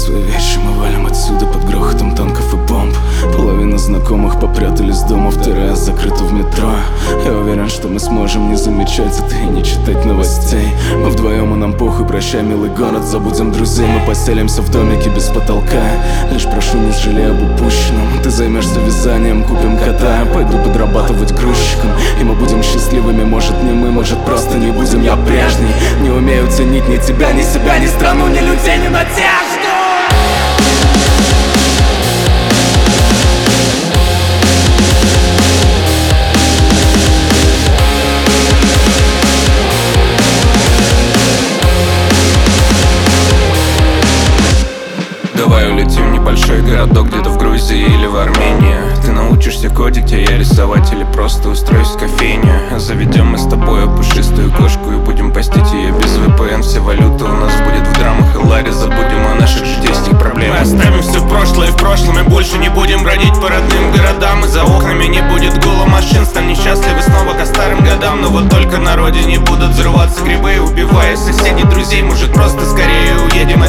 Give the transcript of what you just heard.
свои вещи, мы валим отсюда под грохотом танков и бомб. Половина знакомых попрятались дома, вторая закрыта в метро. Я уверен, что мы сможем не замечать это и не читать новостей. Мы вдвоем, и нам похуй, прощай, милый город, забудем друзей. Мы поселимся в домике без потолка. Лишь прошу, не жалей об упущенном. Ты займешься вязанием, купим кота. Пойду подрабатывать грузчиком, и мы будем счастливыми. Может не мы, может просто не будем. Я прежний, не умею ценить ни тебя, ни себя, ни страну, ни людей, ни надежду. Давай улетим в небольшой городок, где-то в Грузии или в Армении. Ты научишься кодить, а я рисовать или просто устроюсь в кофейне. Заведем мы с тобой пушистую кошку и будем постить ее без VPN. Вся валюта у нас будет в драмах и ларе. Забудем о наших житейских проблемах. Мы оставим все прошлое в прошлом и больше не будем бродить по родным городам. И за окнами не будет гула машин. Станем счастливы снова ко старым годам. Но вот только на родине будут взрываться грибы, убивая соседей, друзей. Может просто скорее уедем